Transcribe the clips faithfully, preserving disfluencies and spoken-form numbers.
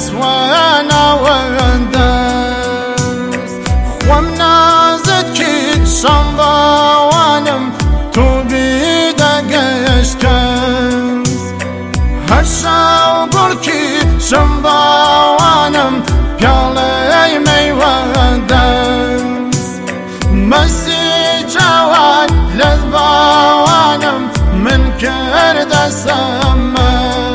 دەستوانە وەندەست خۆم نازت کرد شەم باوانم تۆ بیدەگەشت کەس هەر شەو گوڵکی شەم باوانم پیاڵەی مەیوەندەست مەسی جوان لە باوانم من کردە سەمە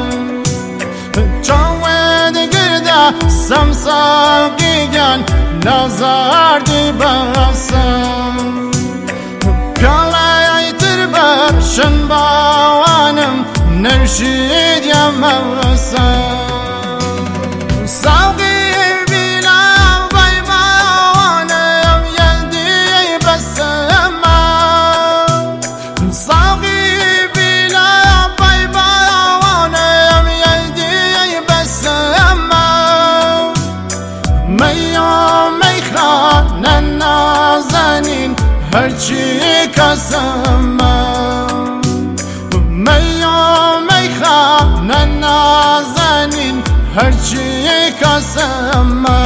چاوێت گردە سەم ساقیگەن نازاردی بەسەم پیاڵەی تر بەشن باوانم نەوشیدیە مەوەسەم ساقی بینا بەی باوانم یەندی بەسەمە ساقی بینا بەی باوانم یەندی بەسەمە مەیۆ مەیخانە نازەنین هەرچی کەسەمە مەیۆ مەیخانە نازەنین هەرچی کەسەمە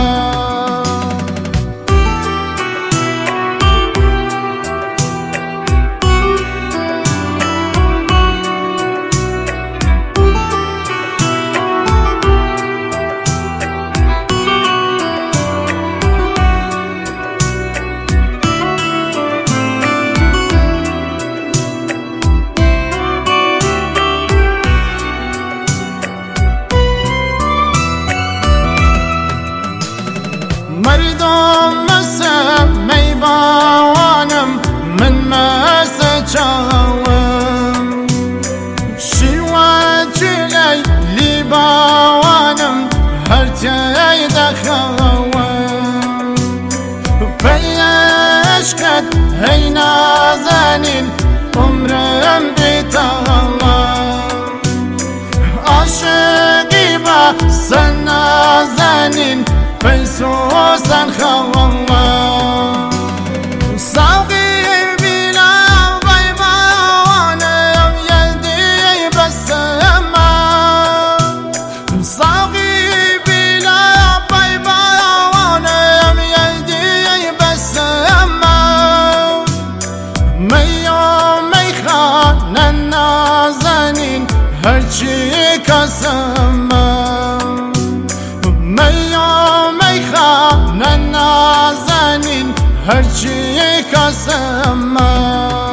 مردم مەسە مەی باوانم من مەسە چاوم شیوە جلەی لی باوانم هەر تێی دەخەوم پەیەشکەت هەی نازەنین عومرم بیتەوە عاشقی بەسە نازەنین پەیسۆزان خەوەڵە ساقی بینا بەی باوانم یەندی بەسەمە ساقی بینا بەی باوانم یەندی بەسەمە مەیۆ مەیخانە نازەنین هەرچی کەسەمە مەیۆ مەیخانە نازەنین هەرچی کەسەمە